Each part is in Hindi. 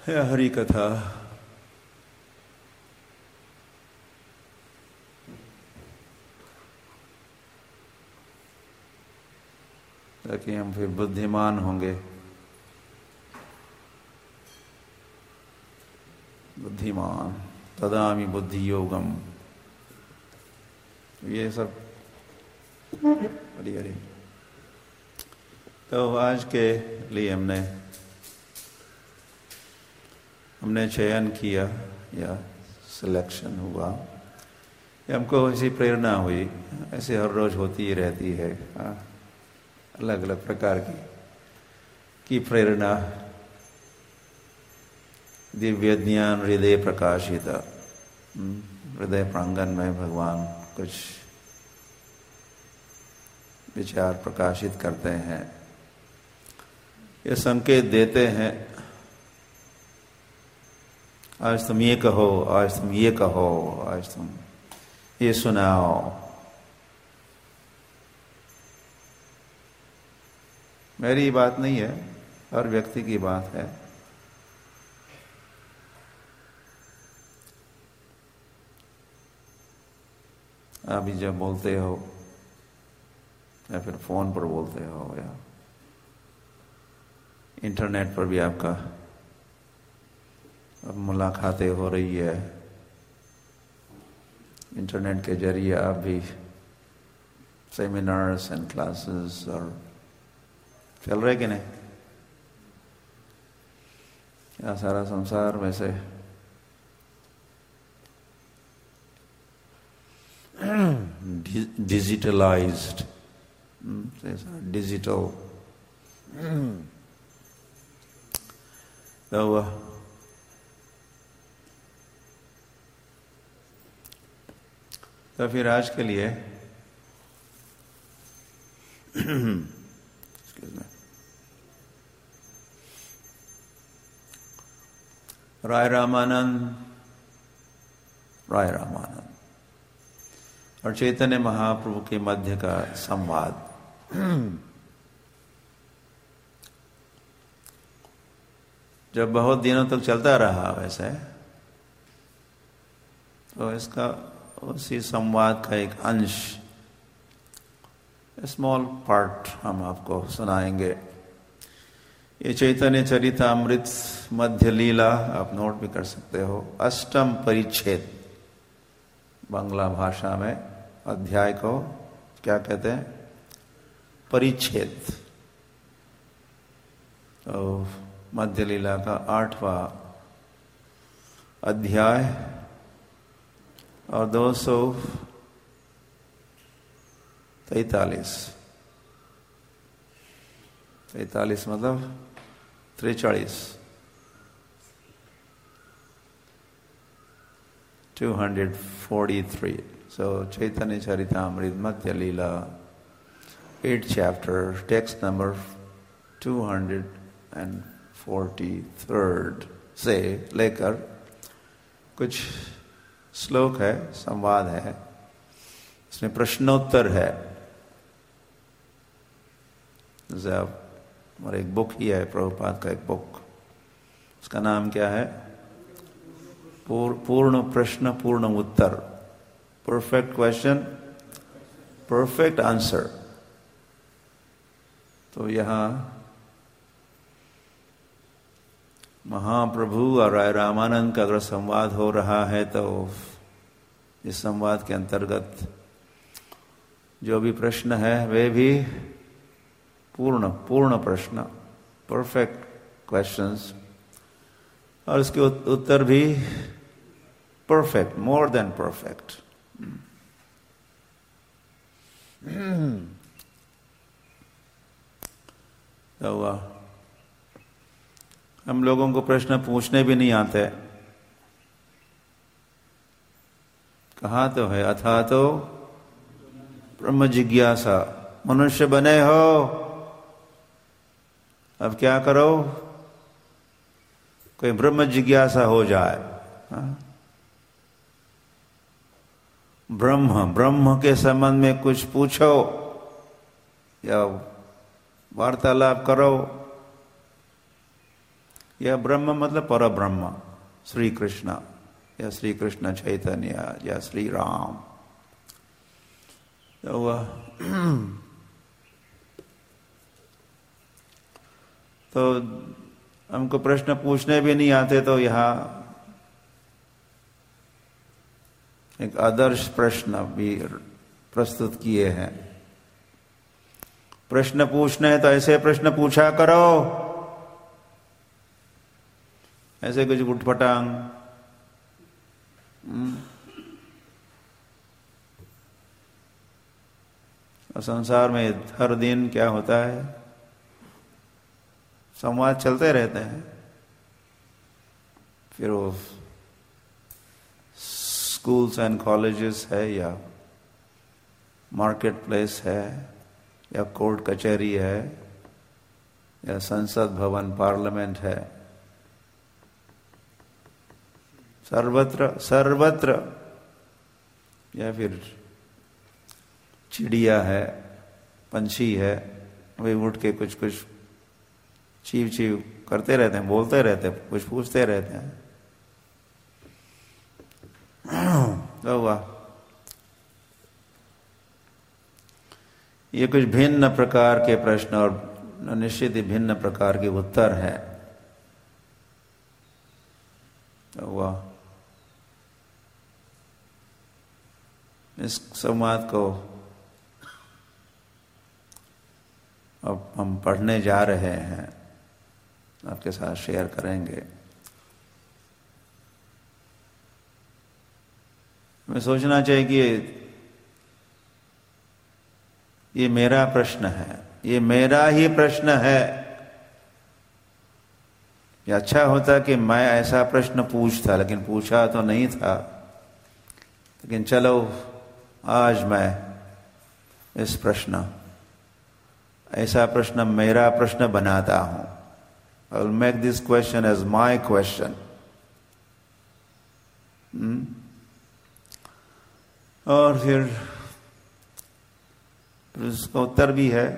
है हरि कथा। ताकि हम फिर बुद्धिमान होंगे। बुद्धिमान तदामि बुद्धि योगम, ये सब हरी हरी। तो आज के लिए हमने चयन किया या सिलेक्शन हुआ, हमको ऐसी प्रेरणा हुई, ऐसे हर रोज होती ही रहती है, अलग अलग प्रकार की प्रेरणा। दिव्य ज्ञान हृदय प्रकाशित, हृदय प्रांगण में भगवान कुछ विचार प्रकाशित करते हैं, ये संकेत देते हैं। आज तुम ये कहो, आज तुम ये कहो, आज तुम ये सुनाओ। मेरी बात नहीं है, हर व्यक्ति की बात है। अभी जब बोलते हो या फिर फोन पर बोलते हो या इंटरनेट पर भी आपका अब मुलाकातें हो रही है, इंटरनेट के जरिए आप भी सेमिनार्स एंड क्लासेस और चल रहे कि नहीं? या सारा संसार वैसे डिजिटलाइज्ड, डिजिटल। तो फिर आज के लिए राय रामानंद और चैतन्य महाप्रभु के मध्य का संवाद। जब बहुत दिनों तक चलता रहा वैसे, तो इसका उसी संवाद का एक अंश, स्मॉल पार्ट हम आपको सुनाएंगे। ये चैतन्य चरितामृत मध्य लीला, आप नोट भी कर सकते हो, अष्टम परिच्छेद। बांग्ला भाषा में अध्याय को क्या कहते हैं? परिच्छेद। तो मध्य लीला का 8वां अध्याय और 243 मतलब 43, 243। So Chaitanya Charitamrita Madhya Leela, 8th chapter, text number 243 से लेकर कुछ श्लोक है, संवाद है, इसमें प्रश्नोत्तर है। जैसे हमारा एक बुक ही है, प्रभुपाद का एक बुक, उसका नाम क्या है? पूर्ण प्रश्न पूर्ण उत्तर, परफेक्ट क्वेश्चन परफेक्ट आंसर। तो यहाँ महाप्रभु और राय रामानंद का अगर संवाद हो रहा है, तो इस संवाद के अंतर्गत जो भी प्रश्न है वे भी पूर्ण प्रश्न, परफेक्ट क्वेश्चंस, और उसके उत्तर भी परफेक्ट, मोर देन परफेक्ट। तो हम लोगों को प्रश्न पूछने भी नहीं आते। कहा तो है, अथा तो ब्रह्म जिज्ञासा। मनुष्य बने हो, अब क्या करो? कोई ब्रह्म जिज्ञासा हो जाए। ब्रह्म के संबंध में कुछ पूछो या वार्तालाप करो, यह ब्रह्म मतलब पर ब्रह्म, श्री कृष्ण या श्री कृष्ण चैतन्य या श्री राम। तो वह तो हमको प्रश्न पूछने भी नहीं आते, तो यहाँ एक आदर्श प्रश्न भी प्रस्तुत किए हैं। प्रश्न पूछने हैं तो ऐसे प्रश्न पूछा करो, ऐसे कुछ उठपटांग। और संसार में हर दिन क्या होता है, संवाद चलते रहते हैं। फिर वो स्कूल्स एंड कॉलेजेस है, या मार्केट प्लेस है, या कोर्ट कचहरी है, या संसद भवन पार्लियामेंट है, सर्वत्र या फिर चिड़िया है, पंछी है, वे उठ के कुछ कुछ चीव चीव करते रहते हैं, बोलते रहते हैं, कुछ पूछते रहते हैं। तो वाह, ये कुछ भिन्न प्रकार के प्रश्न और निश्चित ही भिन्न प्रकार के उत्तर है। तो वाह, इस संवाद को अब हम पढ़ने जा रहे हैं, आपके साथ शेयर करेंगे। हमें सोचना चाहिए कि ये मेरा प्रश्न है, ये मेरा ही प्रश्न है। ये अच्छा होता कि मैं ऐसा प्रश्न पूछता, लेकिन पूछा तो नहीं था। लेकिन चलो, आज मैं इस प्रश्न, ऐसा प्रश्न मेरा प्रश्न बनाता हूं। I will make this question as my question. और फिर उसका उत्तर भी है।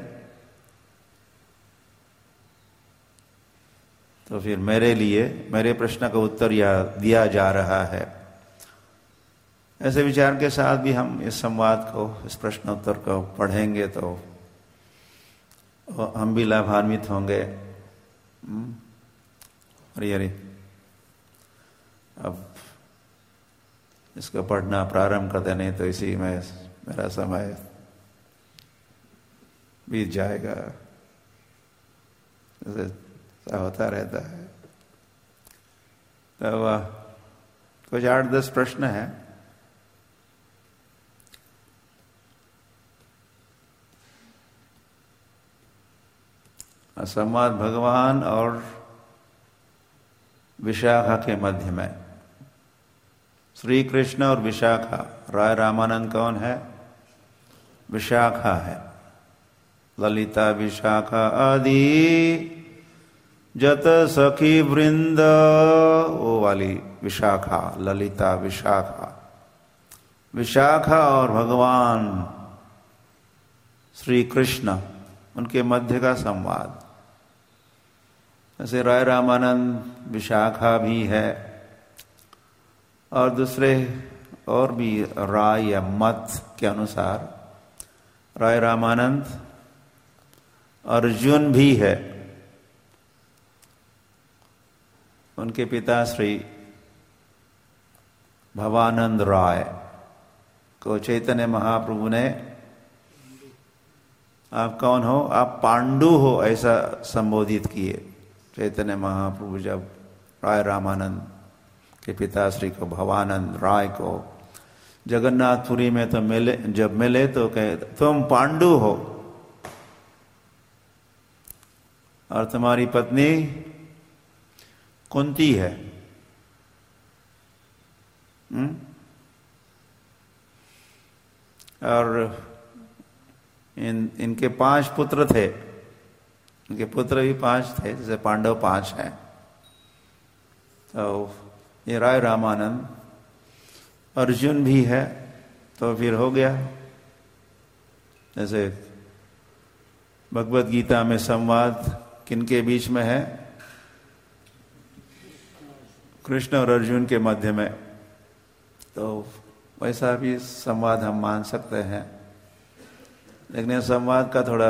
तो फिर मेरे लिए मेरे प्रश्न का उत्तर यह दिया जा रहा है। ऐसे विचार के साथ भी हम इस संवाद को, इस प्रश्न उत्तर को पढ़ेंगे तो हम भी लाभान्वित होंगे। अरे अब इसको पढ़ना प्रारंभ करते, नहीं तो इसी में मेरा समय बीत जाएगा। ऐसा होता रहता है। तो कुछ 8-10 प्रश्न है। संवाद भगवान और विशाखा के मध्य में, श्री कृष्ण और विशाखा। राय रामानंद कौन है? विशाखा है। ललिता विशाखा आदि जत सखी वृंद, वो वाली विशाखा, ललिता विशाखा। विशाखा और भगवान श्री कृष्ण, उनके मध्य का संवाद। ऐसे राय रामानंद विशाखा भी है, और दूसरे और भी राय या मत के अनुसार राय रामानंद अर्जुन भी है। उनके पिता श्री भवानंद राय को चैतन्य महाप्रभु ने, आप कौन हो? आप पांडु हो, ऐसा संबोधित किए। चैतन्य महाप्रभु जब राय रामानंद के पिता श्री को, भवानंद राय को जगन्नाथपुरी में तो जब मिले तो कहे, तुम पांडु हो और तुम्हारी पत्नी कुंती है। और इनके 5 पुत्र थे। इनके पुत्र भी 5 थे, जैसे पांडव 5 हैं। तो ये राय रामानंद अर्जुन भी है, तो फिर हो गया। जैसे भगवत गीता में संवाद किनके बीच में है? कृष्ण और अर्जुन के मध्य में, तो वैसा भी संवाद हम मान सकते हैं। लेकिन संवाद का थोड़ा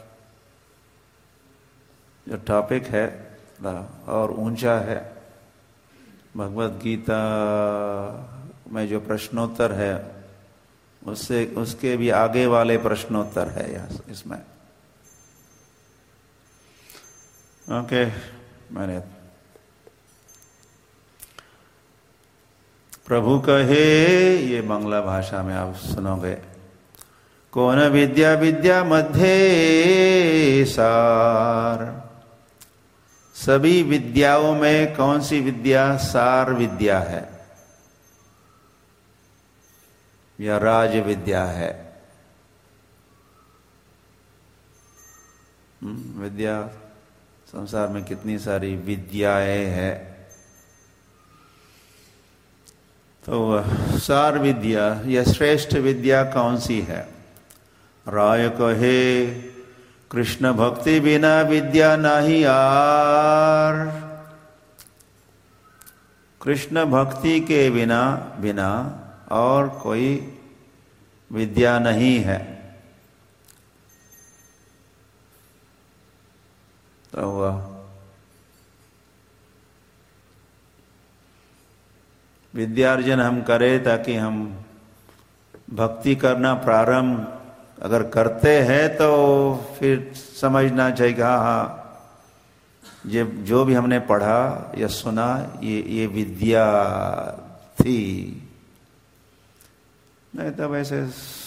जो टॉपिक है और ऊंचा है। भगवत गीता में जो प्रश्नोत्तर है उससे उसके भी आगे वाले प्रश्नोत्तर है इसमें। ओके, मैंने प्रभु कहे, ये बांग्ला भाषा में आप सुनोगे। कौन विद्या विद्या मध्य सार, सभी विद्याओं में कौन सी विद्या सार विद्या है या राज विद्या है? विद्या, संसार में कितनी सारी विद्याएं हैं, तो सार विद्या या श्रेष्ठ विद्या कौन सी है? राय कहे, कृष्ण भक्ति बिना विद्या नहीं आर। कृष्ण भक्ति के बिना और कोई विद्या नहीं है। तो वह विद्यार्जन हम करें ताकि हम भक्ति करना प्रारंभ अगर करते हैं तो फिर समझना चाहिए कि हाँ, ये जो भी हमने पढ़ा या सुना ये विद्या थी। नहीं तो वैसे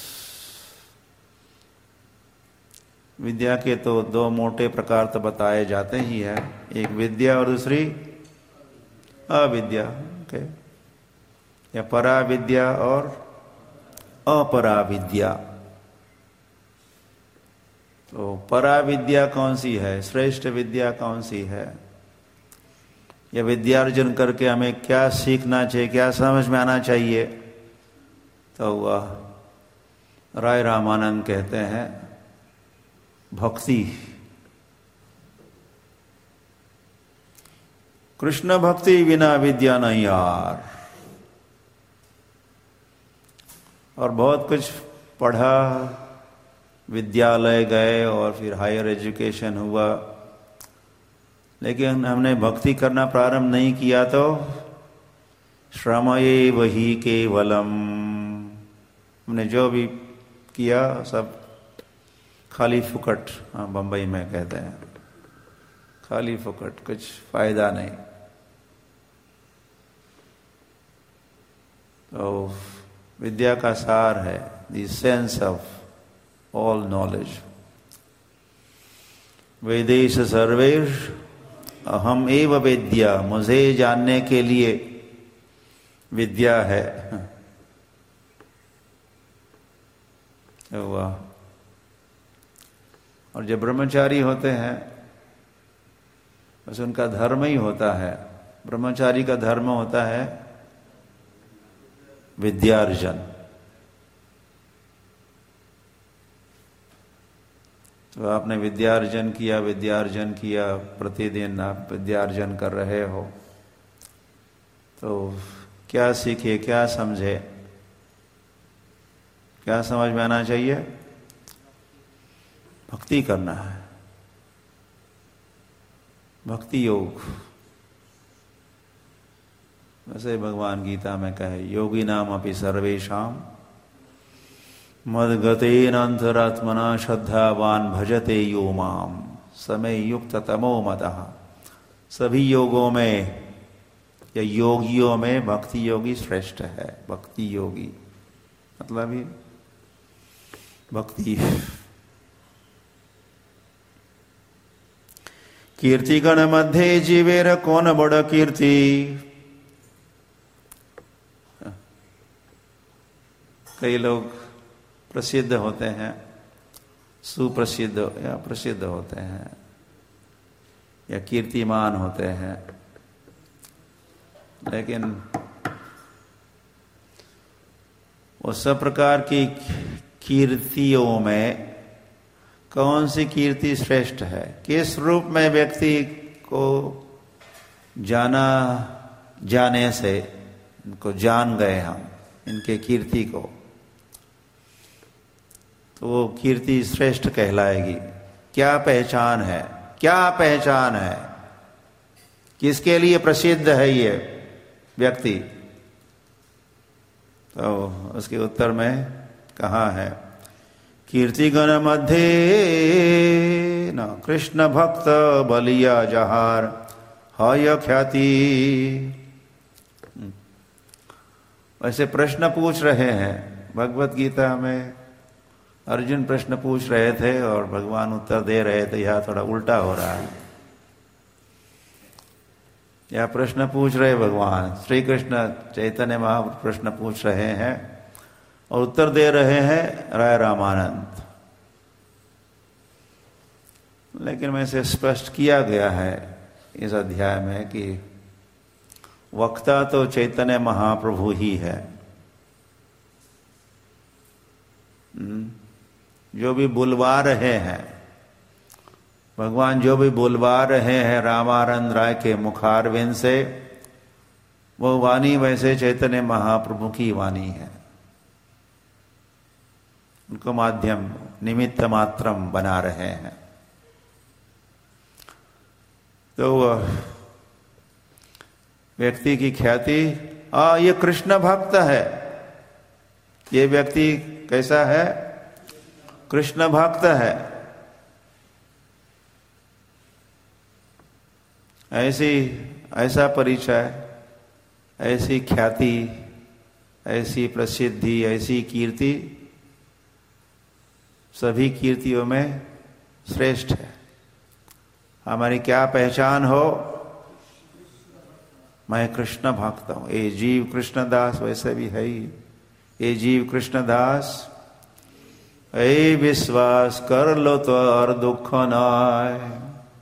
विद्या के तो दो मोटे प्रकार तो बताए जाते ही है, एक विद्या और दूसरी अविद्या। ओके, या परा विद्या और अपरा विद्या। तो परा विद्या कौन सी है, श्रेष्ठ विद्या कौन सी है? या विद्यार्जन करके हमें क्या सीखना चाहिए, क्या समझ में आना चाहिए? तो वह राय रामानंद कहते हैं भक्ति। कृष्ण भक्ति बिना विद्या नहीं यार। और बहुत कुछ पढ़ा, विद्यालय गए और फिर हायर एजुकेशन हुआ, लेकिन हमने भक्ति करना प्रारंभ नहीं किया तो श्रमये वही केवलम, हमने जो भी किया सब खाली फुकट। हाँ, बंबई में कहते हैं खाली फुकट, कुछ फायदा नहीं। तो विद्या का सार है the sense of all knowledge. वेदेश सर्वेश अहम एव वेद्या, मुझे जानने के लिए विद्या है। वाह। और जब ब्रह्मचारी होते हैं बस उनका धर्म ही होता है, ब्रह्मचारी का धर्म होता है विद्यार्जन। तो आपने विद्यार्जन किया, प्रतिदिन आप विद्यार्जन कर रहे हो, तो क्या सीखे, क्या समझे, क्या समझ में आना चाहिए? भक्ति करना है, भक्ति योग। वैसे भगवान गीता में कहे, योगी नाम अपि सर्वेषाम मद्गतेन अंतरात्मना श्रद्धावान भजते यो माम समय युक्त तमो मतः। सभी योगों में या योगियों में भक्ति योगी श्रेष्ठ है। भक्ति योगी मतलब ही भक्ति। कीर्तिगण मध्य जीवेर कौन बड़ कीर्ति। कई लोग प्रसिद्ध होते हैं, सुप्रसिद्ध या प्रसिद्ध होते हैं या कीर्तिमान होते हैं, लेकिन वो सब प्रकार की कीर्तियों में कौन सी कीर्ति श्रेष्ठ है? किस रूप में व्यक्ति को जाना जाने से, इनको जान गए हम, इनके कीर्ति को, तो वो कीर्ति श्रेष्ठ कहलाएगी। क्या पहचान है, क्या पहचान है, किसके लिए प्रसिद्ध है ये व्यक्ति? तो उसके उत्तर में कहा है, कीर्तिगण मध्य न कृष्ण भक्त बलिया जहार हय ख्याति। वैसे प्रश्न पूछ रहे हैं भगवत गीता में, अर्जुन प्रश्न पूछ रहे थे और भगवान उत्तर दे रहे थे। यह थोड़ा उल्टा हो रहा है। यह प्रश्न पूछ रहे भगवान श्री कृष्ण चैतन्य महाप्रभु प्रश्न पूछ रहे हैं और उत्तर दे रहे हैं राय रामानंद। लेकिन वैसे स्पष्ट किया गया है इस अध्याय में कि वक्ता तो चैतन्य महाप्रभु ही है। जो भी बुलवा रहे हैं भगवान, जो भी बुलवा रहे हैं रामानंद राय के मुखारविंद से, वो वाणी वैसे चैतन्य महाप्रभु की वाणी है। उनको माध्यम निमित्त मात्रम बना रहे हैं। तो व्यक्ति की ख्याति, ये कृष्ण भक्त है, ये व्यक्ति कैसा है? कृष्ण भक्त है। ऐसा परिचय, ऐसी ख्याति, ऐसी प्रसिद्धि, ऐसी कीर्ति सभी कीर्तियों में श्रेष्ठ है। हमारी क्या पहचान हो? मैं कृष्ण भक्त हूं। ए जीव कृष्णदास, वैसे भी है ही। ए जीव कृष्णदास, ए विश्वास कर लो तो और दुख न आए।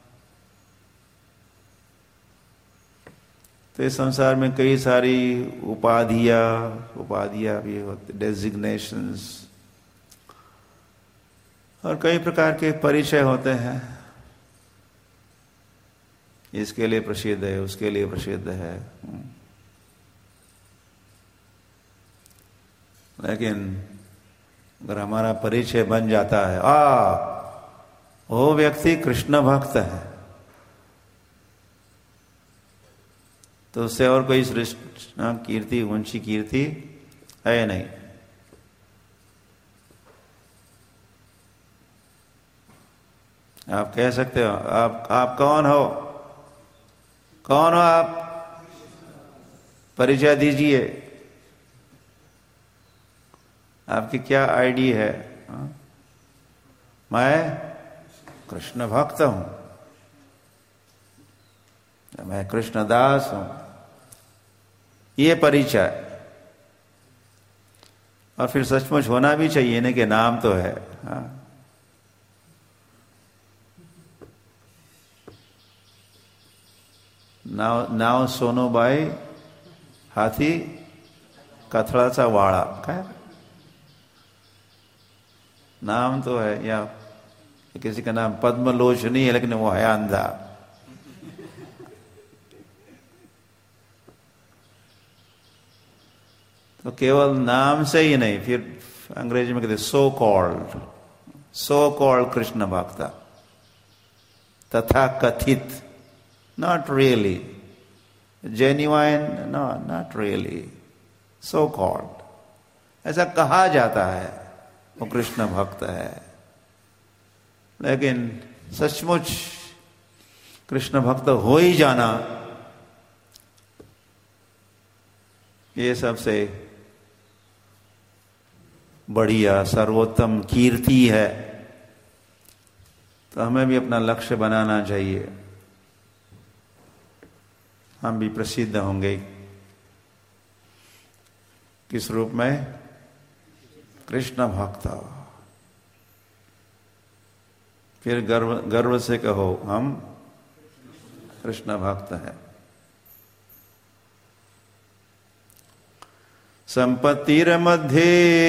तो इस संसार में कई सारी उपाधियां भी होती, डेजिग्नेशंस, और कई प्रकार के परिचय होते हैं। इसके लिए प्रसिद्ध है, उसके लिए प्रसिद्ध है। लेकिन अगर हमारा परिचय बन जाता है, वो व्यक्ति कृष्ण भक्त है, तो उससे और कोई श्रेष्ठ कीर्ति, ऊंची कीर्ति है नहीं। आप कह सकते हो, आप कौन हो? कौन हो आप? परिचय दीजिए। आपकी क्या आईडी है? मैं कृष्ण भक्त हूं, मैं कृष्णदास हूं, ये परिचय। और फिर सचमुच होना भी चाहिए ना कि नाम तो है। नाव सोनूबाई हाथी कथड़ाचा वाड़ा, काय नाम तो है। या किसी का नाम पद्मलोचनी है, लेकिन वो है अंधा। तो केवल नाम से ही नहीं, फिर अंग्रेजी में कहते सो कॉल्ड कृष्ण भक्त, तथा कथित, not really genuine, no not really, so called, ऐसा कहा जाता है वो कृष्ण भक्त है। लेकिन सचमुच कृष्ण भक्त हो ही जाना, ये सबसे बढ़िया सर्वोत्तम कीर्ति है। तो हमें भी अपना लक्ष्य बनाना चाहिए। हम भी प्रसिद्ध होंगे किस रूप में? कृष्ण भक्त। फिर गर्व से कहो, हम कृष्ण भक्त हैं। संपत्तिर मध्ये,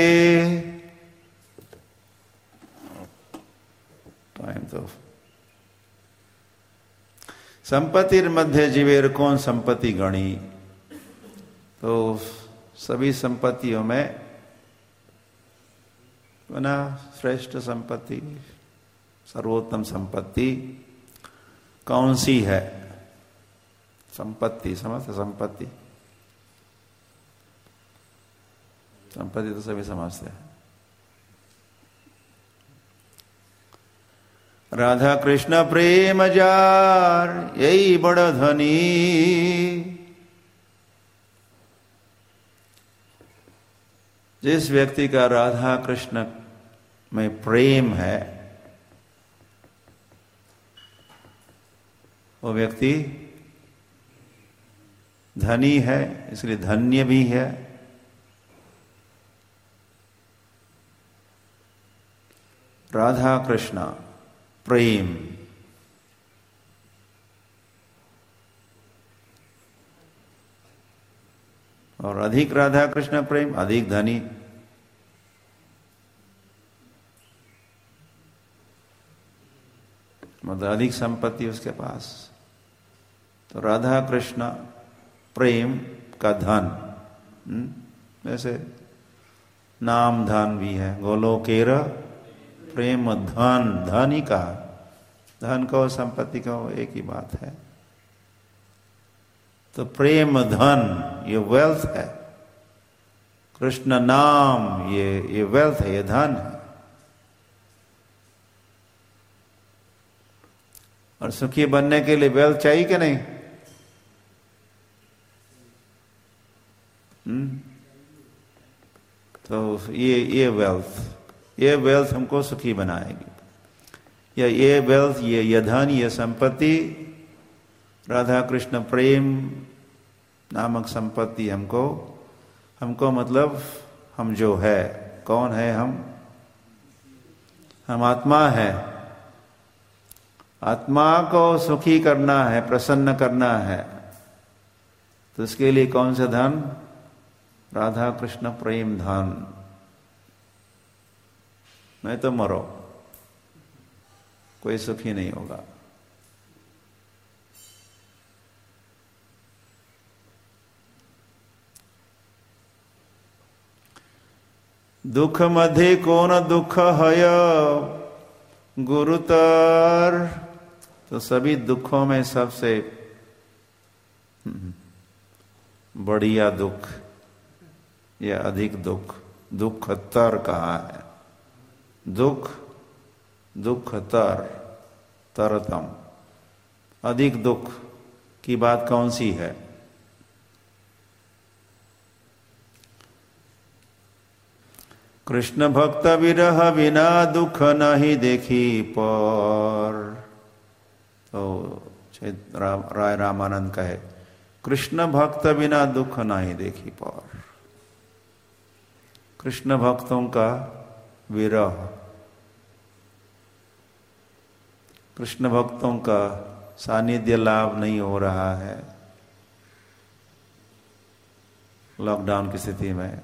टाइम तो, संपत्तिर मध्ये जीवेर कौन संपत्ति गणी, तो सभी संपत्तियों में ना श्रेष्ठ संपत्ति, सर्वोत्तम संपत्ति कौन सी है? संपत्ति समझते? संपत्ति संपत्ति तो सभी समझते हैं। राधा कृष्ण प्रेम जार यही बड़ा धनी। जिस व्यक्ति का राधा कृष्ण में प्रेम है वो व्यक्ति धनी है, इसलिए धन्य भी है। राधा कृष्ण प्रेम, और अधिक राधा कृष्ण प्रेम अधिक धनी। मतलब अधिक संपत्ति उसके पास। तो राधा कृष्ण प्रेम का धन, जैसे नाम धन भी है, गोलोकेर प्रेम धन, धन ही कहा। धन को संपत्ति को एक ही बात है। तो प्रेम धन ये वेल्थ है, कृष्ण नाम ये वेल्थ है, ये धन है। और सुखी बनने के लिए वेल्थ चाहिए कि नहीं? तो ये वेल्थ हमको सुखी बनाएगी। या ये वेल्थ, ये धन, ये संपत्ति, राधा कृष्ण प्रेम नामक संपत्ति हमको मतलब हम जो है, कौन है हम आत्मा है। आत्मा को सुखी करना है, प्रसन्न करना है। तो इसके लिए कौन सा धन? राधा कृष्ण प्रेम धन। नहीं तो मरो, कोई सुखी नहीं होगा। दुख मध्ये कौन दुख है गुरुतर। तो सभी दुखों में सबसे बढ़िया दुख या अधिक दुखतर कहा है। दुखतर, तरतम, अधिक दुख की बात कौन सी है? कृष्ण भक्त विरह बिना दुख नहीं देखी पर। तो राय रामानंद कहे, कृष्ण भक्त बिना दुख नहीं देखी पर। कृष्ण भक्तों का विरह, कृष्ण भक्तों का सानिध्य लाभ नहीं हो रहा है लॉकडाउन की स्थिति में।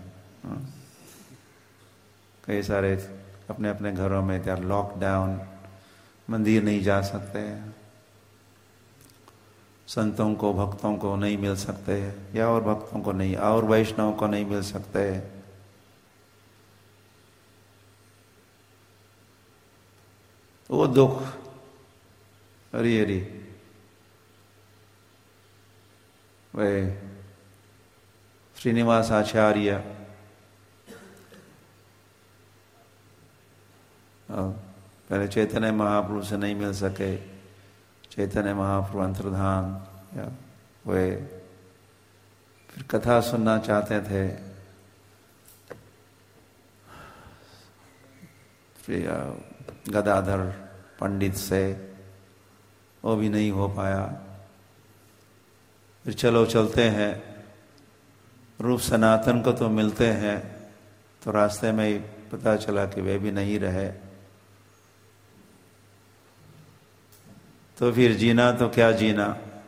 कई सारे अपने अपने घरों में क्या लॉकडाउन, मंदिर नहीं जा सकते, संतों को भक्तों को नहीं मिल सकते, या और भक्तों को नहीं, और वैष्णव को नहीं मिल सकते। वो दुख, अरे वे श्रीनिवास आचार्य पहले चैतन्य महाप्रभु से नहीं मिल सके। चैतन्य महाप्रभु अंतर्धान, या वे फिर कथा सुनना चाहते थे, गदाधर पंडित से, वो भी नहीं हो पाया। फिर चलो चलते हैं, रूप सनातन को तो मिलते हैं। तो रास्ते में ही पता चला कि वे भी नहीं रहे। तो फिर जीना तो क्या जीना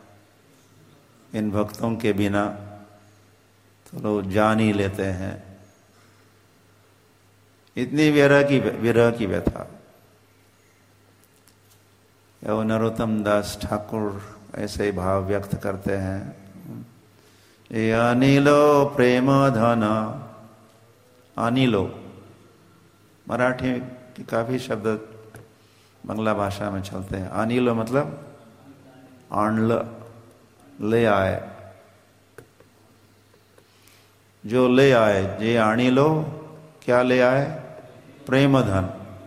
इन भक्तों के बिना। तो लोग जान ही लेते हैं। इतनी विरह की व्यथा। या नरोत्तम दास ठाकुर ऐसे ही भाव व्यक्त करते हैं ये अनिलो प्रेम धन, अनिलो मराठी के काफी शब्द बांग्ला भाषा में चलते हैं। अनिलो मतलब आणल, ले आए, जो ले आए, ये अनिलो क्या ले आए? प्रेम धन।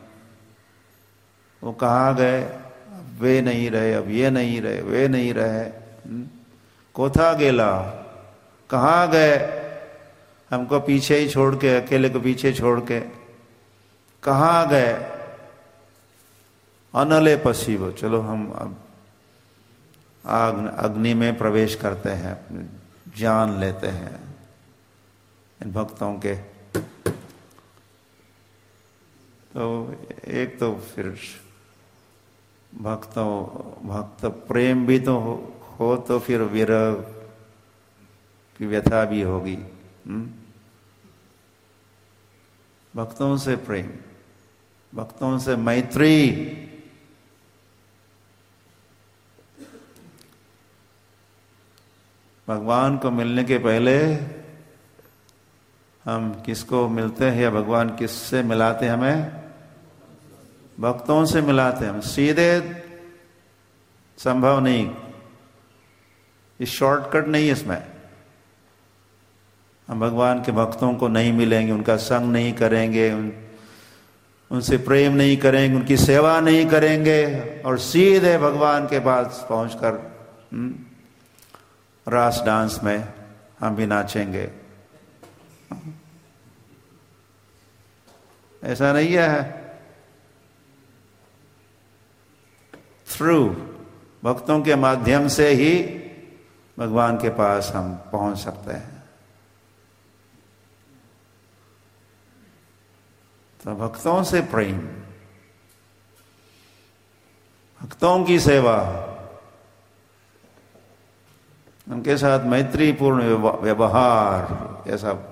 वो कहाँ गए? अब वे नहीं रहे, अब ये नहीं रहे, वे नहीं रहे। कोथा गेला, कहाँ गए? हमको पीछे ही छोड़ के, अकेले को पीछे छोड़ के कहाँ गए? अनले पसीबो, चलो हम अब अग्नि में प्रवेश करते हैं, जान लेते हैं इन भक्तों के। तो एक तो फिर भक्त प्रेम भी तो हो तो फिर विरह की व्यथा भी होगी। भक्तों से प्रेम, भक्तों से मैत्री, भगवान को मिलने के पहले हम किसको मिलते हैं या भगवान किससे मिलाते हैं? हमें भक्तों से मिलाते हैं। हम सीधे संभव नहीं, ये शॉर्टकट नहीं है इसमें। हम भगवान के भक्तों को नहीं मिलेंगे, उनका संग नहीं करेंगे, उनसे प्रेम नहीं करेंगे, उनकी सेवा नहीं करेंगे और सीधे भगवान के पास पहुंचकर रास डांस में हम भी नाचेंगे। ऐसा नहीं है। थ्रू भक्तों के माध्यम से ही भगवान के पास हम पहुंच सकते हैं। तो भक्तों से प्रेम, भक्तों की सेवा, उनके साथ मैत्रीपूर्ण व्यवहार, ये सब,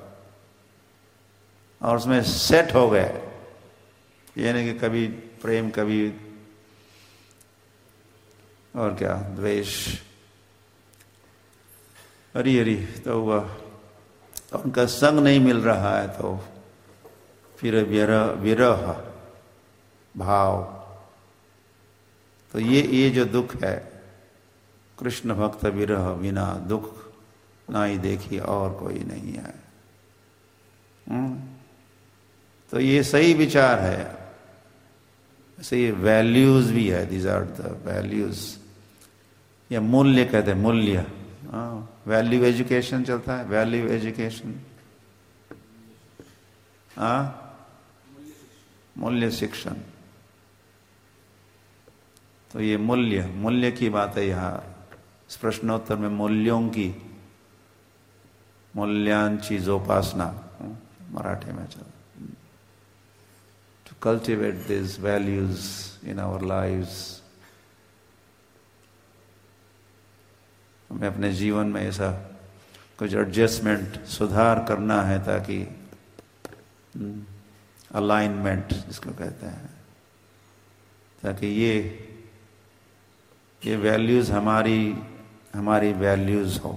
और उसमें सेट हो गए। ये नहीं कि कभी प्रेम, कभी और क्या द्वेष, हरी हरी तो हुआ, तो उनका संग नहीं मिल रहा है तो फिर विरह भाव। तो ये जो दुख है, कृष्ण भक्त विरह बिना दुख ना ही देखी और कोई नहीं है। तो ये सही विचार है। ऐसे ये वैल्यूज भी है, दीज आर द वैल्यूज, या मूल्य कहते हैं, मूल्य। वैल्यू एजुकेशन चलता है, वैल्यू एजुकेशन, मूल्य शिक्षण। तो ये मूल्य की बात है यहाँ इस प्रश्नोत्तर में। मूल्यों की, मूल्यांची जोपासना मराठी में चल, to cultivate this values in our lives. हमें अपने जीवन में ऐसा कुछ एडजस्टमेंट, सुधार करना है ताकि अलाइनमेंट जिसको कहते हैं, ताकि ये वैल्यूज हमारी वैल्यूज हो।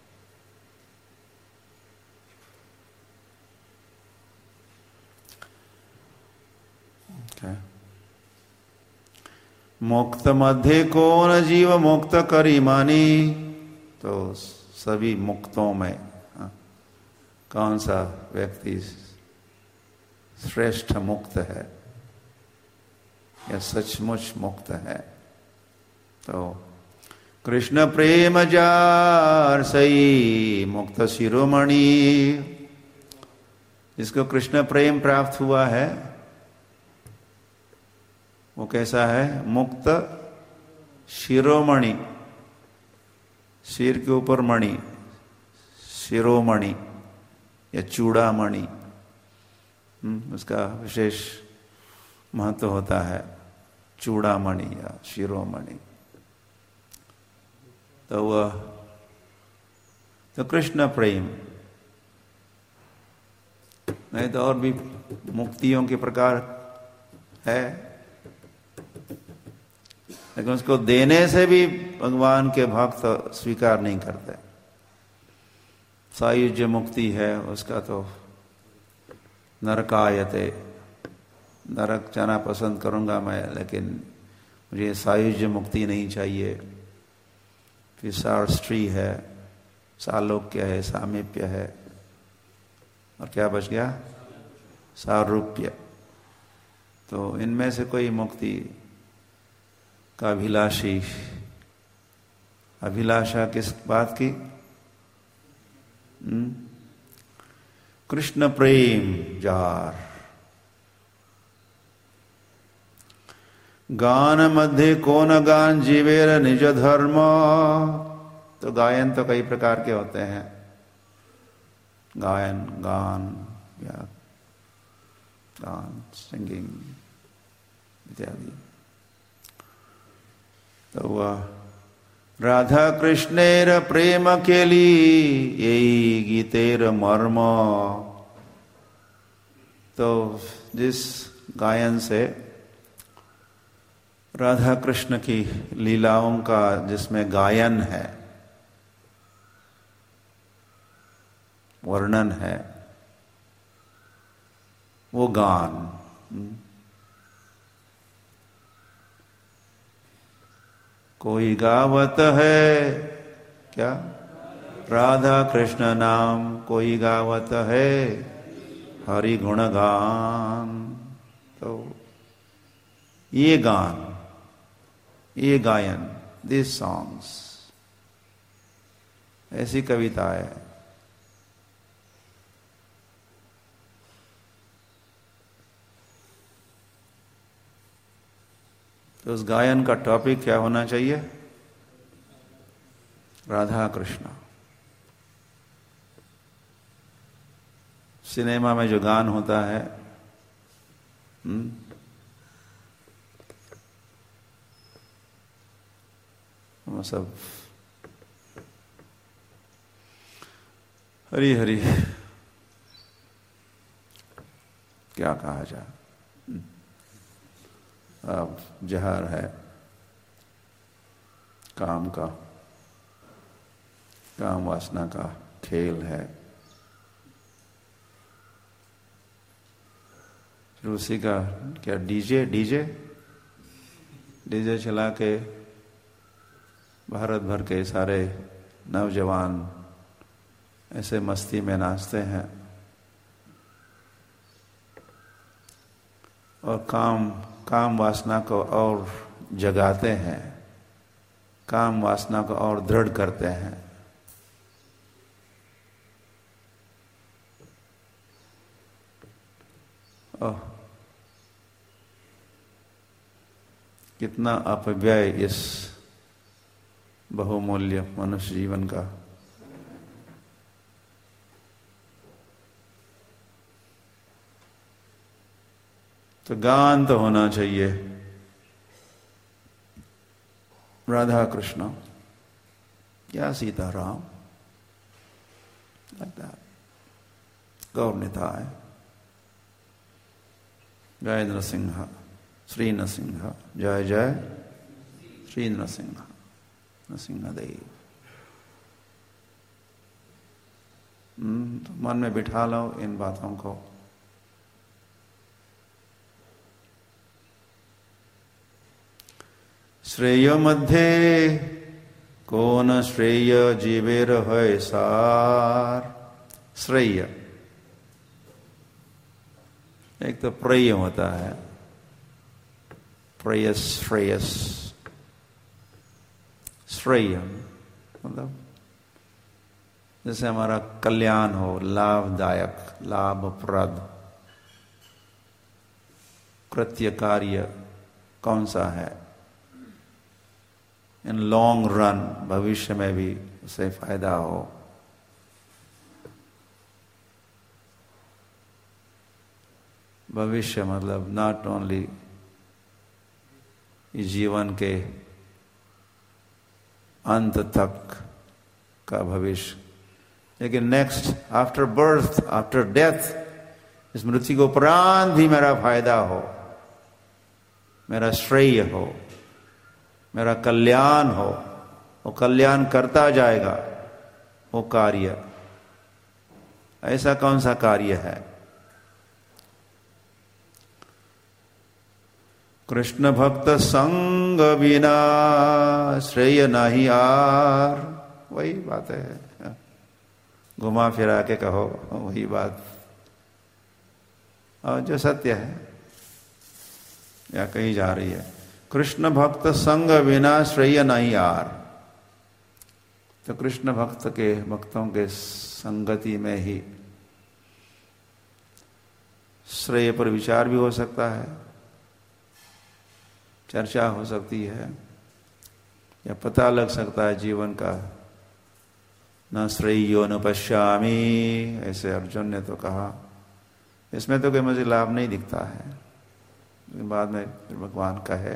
मुक्त मध्य कौन जीव मुक्त करी मानी। तो सभी मुक्तों में कौन सा व्यक्ति श्रेष्ठ मुक्त है या सचमुच मुक्त है? तो कृष्ण प्रेम जार सई मुक्त शिरोमणि। जिसको कृष्ण प्रेम प्राप्त हुआ है वो कैसा है? मुक्त शिरोमणि, सिर के ऊपर मणि, शिरोमणि या चूड़ामणि, उसका विशेष महत्व होता है, चूड़ामणि या शिरोमणि। तो वह तो कृष्ण प्रेम, नहीं तो और भी मुक्तियों के प्रकार है, लेकिन उसको देने से भी भगवान के भक्त स्वीकार नहीं करते। सायुज्य मुक्ति है उसका तो नरकायते, नरक जाना पसंद करूंगा मैं, लेकिन मुझे सायुज्य मुक्ति नहीं चाहिए। फिर सारस्त्री है, सालोक्य है, सामीप्य है, और क्या बच गया? सारूप्य। तो इनमें से कोई मुक्ति का अभिलाषी, अभिलाषा किस बात की? कृष्ण प्रेम जार। गान मध्य कौन गान जीवेर निज धर्म। तो गायन तो कई प्रकार के होते हैं, गायन, गान या गान, सिंगिंग इत्यादि। तो वह राधा कृष्णेर प्रेम के लिए यही गीतेर मर्म। तो जिस गायन से राधा कृष्ण की लीलाओं का जिसमें गायन है, वर्णन है, वो गान। कोई गावत है क्या? राधा कृष्ण नाम कोई गावत है, हरि गुण गान। तो ये गान, ये गायन, दिस सॉन्ग्स, ऐसी कविता है। तो उस गायन का टॉपिक क्या होना चाहिए? राधा कृष्ण। सिनेमा में जो गान होता है, वो सब हरी हरी, क्या कहा जाए, अब जहर है काम का, काम वासना का खेल है। फिर उसी का क्या डीजे डीजे डीजे चला के भारत भर के सारे नौजवान ऐसे मस्ती में नाचते हैं और काम वासना को और जगाते हैं, काम वासना को और दृढ़ करते हैं। ओह, कितना अपव्यय इस बहुमूल्य मनुष्य जीवन का। तो गान तो होना चाहिए राधा कृष्ण या सीताराम, गौर निताय, जय नरसिंह, श्री नरसिंह, जय जय श्री नरसिंह, नरसिंहदेव। तो मन में बिठा लो इन बातों को। श्रेय मध्य कौन श्रेय जीवेर है सार। श्रेय एक तो प्रेय होता है, प्रेयस श्रेयस। श्रेय मतलब जैसे हमारा कल्याण हो, लाभदायक, लाभप्रद कृत्य कार्य कौन सा है, इन लॉन्ग रन, भविष्य में भी उसे फायदा हो। भविष्य मतलब नॉट ओनली जीवन के अंत तक का भविष्य, लेकिन next, after birth, after death, इस मृत्यु के उपरांत भी मेरा फायदा हो, मेरा श्रेय हो, मेरा कल्याण हो। वो कल्याण करता जाएगा वो कार्य, ऐसा कौन सा कार्य है? कृष्ण भक्त संग बिना श्रेय नहीं आर। वही बात है, घुमा फिरा के कहो वही बात, और जो सत्य है या कही जा रही है। कृष्ण भक्त संग बिना श्रेय नहीं आर। तो कृष्ण भक्तों के संगति में ही श्रेय पर विचार भी हो सकता है, चर्चा हो सकती है, या पता लग सकता है जीवन का। न श्रेयो न पश्यामि, ऐसे अर्जुन ने तो कहा। इसमें तो कोई मुझे लाभ नहीं दिखता है। बाद में फिर भगवान का है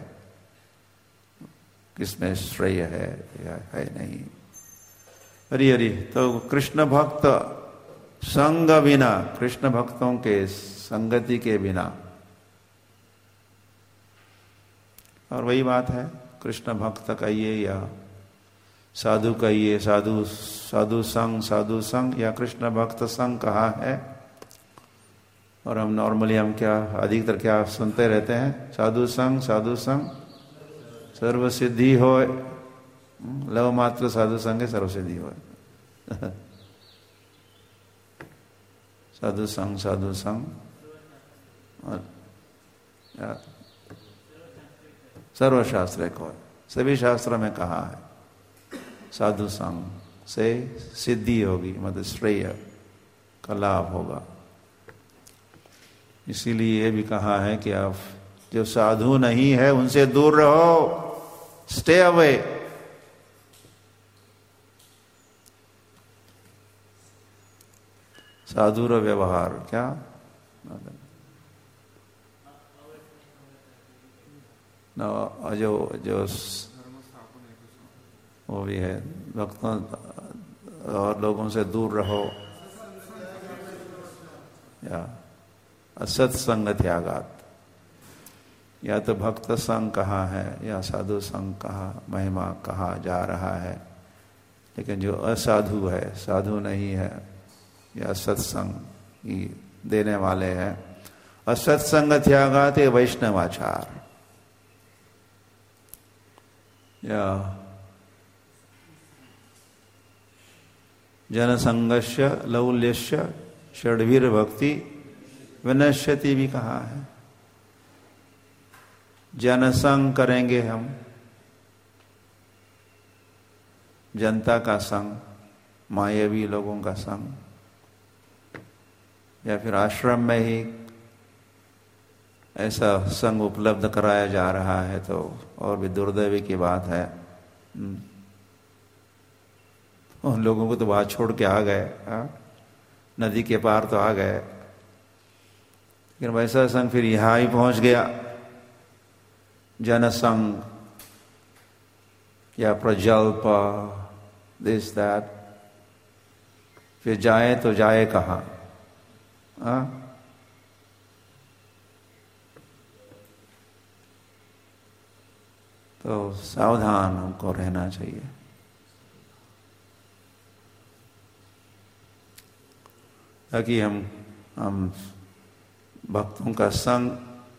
किसमें श्रेय है या है नहीं। हरि हरि। तो कृष्ण भक्त संग बिना, कृष्ण भक्तों के संगति के बिना, और वही बात है, कृष्ण भक्त कहिए या साधु कहिए, साधु संग या कृष्ण भक्त संग कहा है। और हम नॉर्मली क्या अधिकतर क्या सुनते रहते हैं? साधु संग सर्व सिद्धि होय, लव मात्र साधु संगे सर्व सिद्धि होय। साधु संग और सर्वशास्त्र को, सभी शास्त्रों में कहा है साधु संग से सिद्धि होगी, मतलब श्रेय का लाभ होगा। इसीलिए ये भी कहा है कि आप जो साधु नहीं है उनसे दूर रहो, स्टे अवे। साधुर व्यवहार क्या जो वो भी है, भक्तों और लोगों से दूर रहो, या असत्संग त्यागात। या तो भक्त संग कहा है या साधु संग कहा, महिमा कहा जा रहा है। लेकिन जो असाधु है, साधु नहीं है, या सत्संग देने वाले हैं, असत्संग त्यागात वैष्णवाचार। या जनसंगस्य लौल्यस्य षड्वीर भक्ति विनश्यति भी कहा है। जनसंग करेंगे हम, जनता का संग, मायावी लोगों का संग, या फिर आश्रम में ही ऐसा संग उपलब्ध कराया जा रहा है तो और भी दुर्दैवी की बात है। उन लोगों को तो वहां छोड़ के आ गए, नदी के पार तो आ गए, लेकिन वैसा संग फिर यहां ही पहुंच गया। जनसंग या प्रजल्प, दिस दैट, फिर जाए तो जाए कहाँ? तो सावधान हमको रहना चाहिए। ताकि हम भक्तों का संग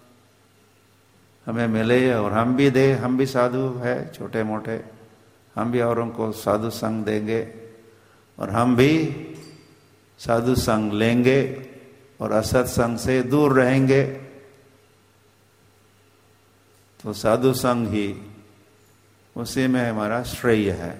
हमें मिले और हम भी दे। हम भी साधु है छोटे मोटे, हम भी औरों को साधु संग देंगे और हम भी साधु संग लेंगे और असत संग से दूर रहेंगे। तो साधु संग ही, उसी में हमारा श्रेय है।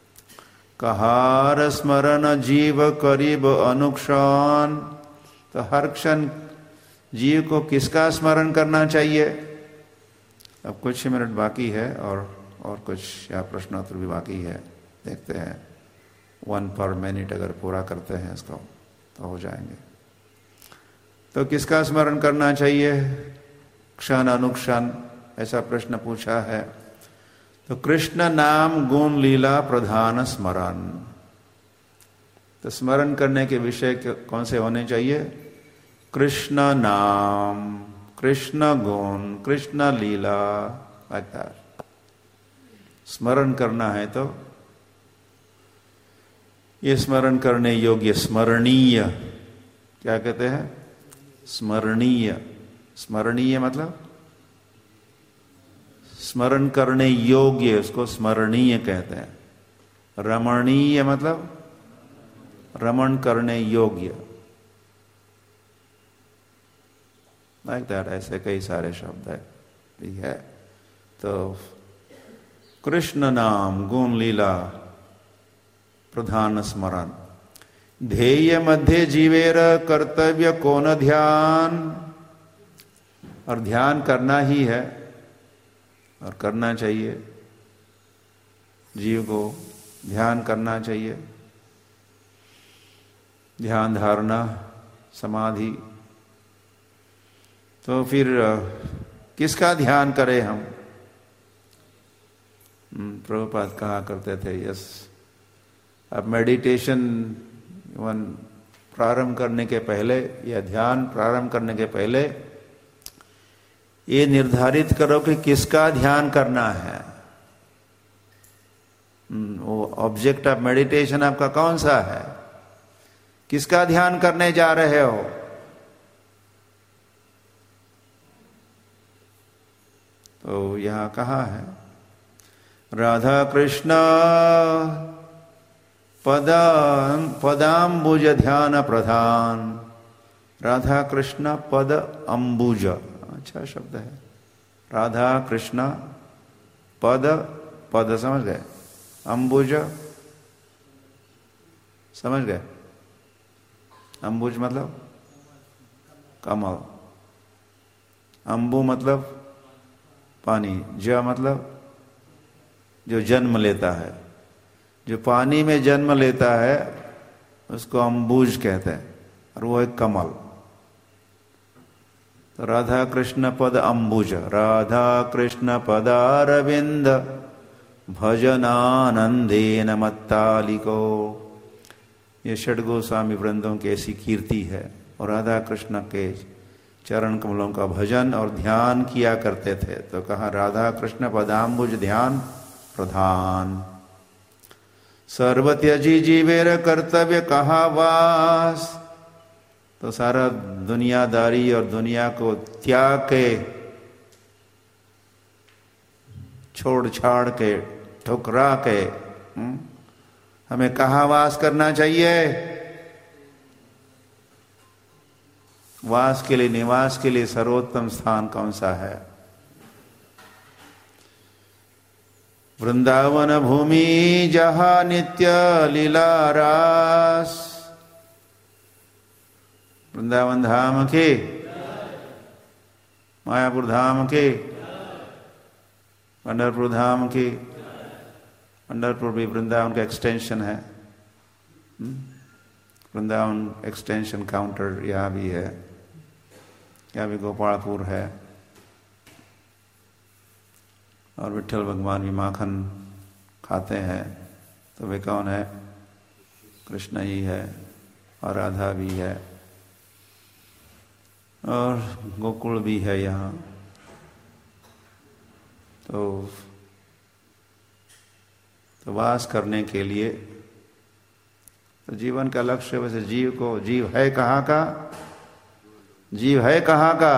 कहार स्मरण जीव करीब अनुक्षण। तो हर क्षण जीव को किसका स्मरण करना चाहिए? अब कुछ ही मिनट बाकी है और कुछ या प्रश्नोत्तर भी बाकी है, देखते हैं। 1 पर मिनट अगर पूरा करते हैं इसको तो हो जाएंगे। तो किसका स्मरण करना चाहिए क्षण अनुक्षण, ऐसा प्रश्न पूछा है। तो कृष्ण नाम गुण लीला प्रधान स्मरण। तो स्मरण करने के विषय कौन से होने चाहिए? कृष्ण नाम, कृष्ण गुण, कृष्ण लीला, स्मरण करना है। तो ये स्मरण करने योग्य, स्मरणीय क्या कहते हैं? स्मरणीय। स्मरणीय मतलब स्मरण करने योग्य, उसको स्मरणीय कहते हैं। रमणीय मतलब रमण करने योग्य। लाइक दैट, ऐसे कई सारे शब्द है, ठीक है। तो कृष्ण नाम गुण लीला प्रधान स्मरण, ध्येय मध्य जीवेर कर्तव्य कौन ध्यान। और ध्यान करना ही है और करना चाहिए, जीव को ध्यान करना चाहिए। ध्यान धारणा समाधि। तो फिर किसका ध्यान करें हम? प्रभुपाद कहा करते थे, यस, अब मेडिटेशन प्रारंभ करने के पहले या ध्यान प्रारंभ करने के पहले ये निर्धारित करो कि किसका ध्यान करना है। वो ऑब्जेक्ट ऑफ मेडिटेशन आपका कौन सा है? किसका ध्यान करने जा रहे हो? तो यहां कहा है राधा कृष्ण पदाम्बुज ध्यान प्रधान। राधा कृष्ण पद अंबुज, अच्छा शब्द है। राधा कृष्ण पद, पद समझ गए? अंबुज समझ गए? अंबुज मतलब कमल, अंबु मतलब पानी, ज मतलब जो जन्म लेता है, जो पानी में जन्म लेता है उसको अंबुज कहते हैं, और वो एक कमल। तो राधा कृष्ण पद अंबुज, राधा कृष्ण पदारविंद भजनानंदेन मत्तालिको। ये षड गोस्वामी वृंदों की ऐसी कीर्ति है, और राधा कृष्ण के चरण कमलों का भजन और ध्यान किया करते थे। तो कहा राधा कृष्ण पदाम्बुज ध्यान प्रधान। सर्वत्यजी जीवेर कर्तव्य कहा वास। तो सारा दुनियादारी और दुनिया को त्याग के, छोड़ छाड़ के, ठुकरा के हमें कहाँ वास करना चाहिए? वास के लिए, निवास के लिए सर्वोत्तम स्थान कौन सा है? वृंदावन भूमि जहाँ नित्य लीला रास। वृंदावन धाम के, मायापुर धाम के, पंढरपुर धाम की। पंढरपुर भी वृंदावन का एक्सटेंशन है। वृंदावन एक्सटेंशन काउंटर यहाँ भी है, यहाँ भी गोपालपुर है। और विठ्ठल भगवान भी माखन खाते हैं, तो वे कौन है? कृष्ण ही है, और राधा भी है, और गोकुल भी है यहाँ। तो वास करने के लिए तो जीवन का लक्ष्य, वैसे जीव को, जीव है कहाँ का? जीव है कहाँ का?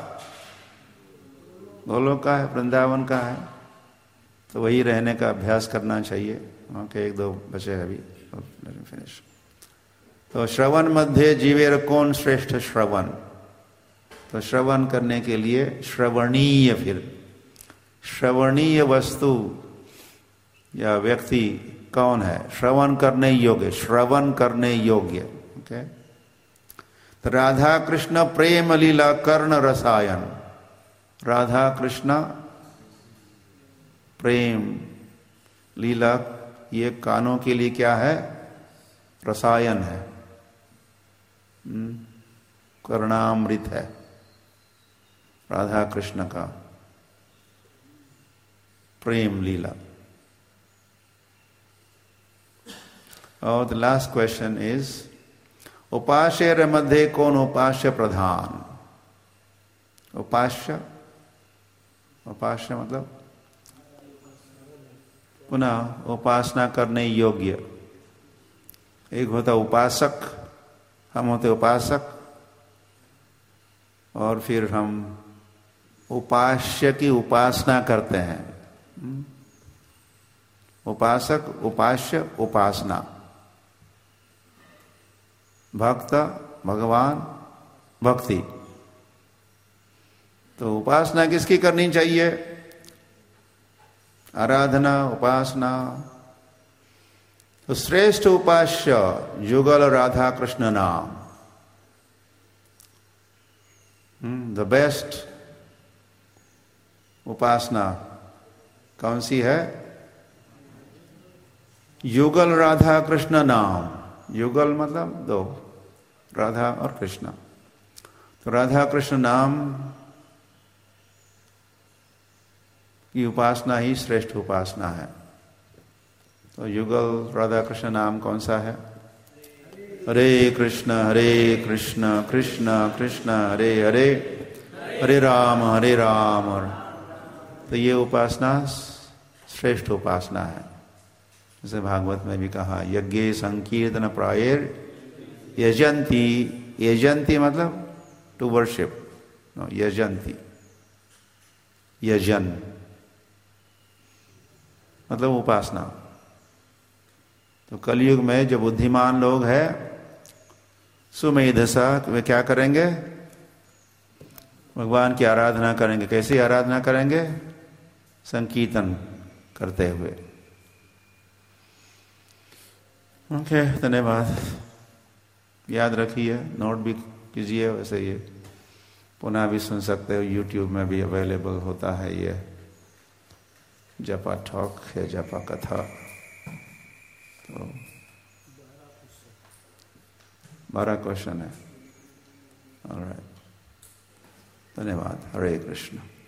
गोलोक का है, वृंदावन का है। तो वही रहने का अभ्यास करना चाहिए। वहाँ के एक दो बचे हैं अभी, फिनिश। तो श्रवण मध्य जीवेर कौन श्रेष्ठ श्रवण। तो श्रवण करने के लिए श्रवणीय, फिर श्रवणीय वस्तु या व्यक्ति कौन है? श्रवण करने योग्य, श्रवण करने योग्य। ओके। तो राधा कृष्ण प्रेम लीला कर्ण रसायन। राधा कृष्ण प्रेम लीला, ये कानों के लिए क्या है? रसायन है, कर्णामृत है राधा कृष्ण का प्रेम लीला। और द लास्ट क्वेश्चन इज, उपास्य मध्य कौन उपास्य प्रधान? उपास्य, उपास्य मतलब पुनः उपासना करने योग्य। एक होता उपासक, हम होते उपासक, और फिर हम उपास्य की उपासना करते हैं। उपासक, उपास्य, उपासना। भक्त, भगवान, भक्ति। तो उपासना किसकी करनी चाहिए? आराधना, उपासना। तो श्रेष्ठ उपास्य युगल राधा कृष्ण नाम। द बेस्ट उपासना कौन सी है? युगल राधा कृष्ण नाम। युगल मतलब दो, राधा और कृष्ण। तो राधा कृष्ण नाम की उपासना ही श्रेष्ठ उपासना है। तो युगल राधा कृष्ण नाम कौन सा है? हरे कृष्ण कृष्ण कृष्ण हरे हरे, हरे राम और तो ये उपासना श्रेष्ठ उपासना है। जैसे भागवत में भी कहा, यज्ञे संकीर्तन प्रायर यजंती। यजंती मतलब टू वर्शिप, यजंती, यजन मतलब उपासना। तो कलयुग में जो बुद्धिमान लोग हैं सुमेधसा, वे क्या करेंगे? भगवान की आराधना करेंगे। कैसी आराधना करेंगे? संकीर्तन करते हुए। ओके, धन्यवाद। याद रखिए, नोट भी कीजिए। वैसे ये पुनः भी सुन सकते हो, यूट्यूब में भी अवेलेबल होता है ये जपा टॉक या जपा कथा। तो 12 क्वेश्चन है। ऑलराइट, धन्यवाद। हरे कृष्ण।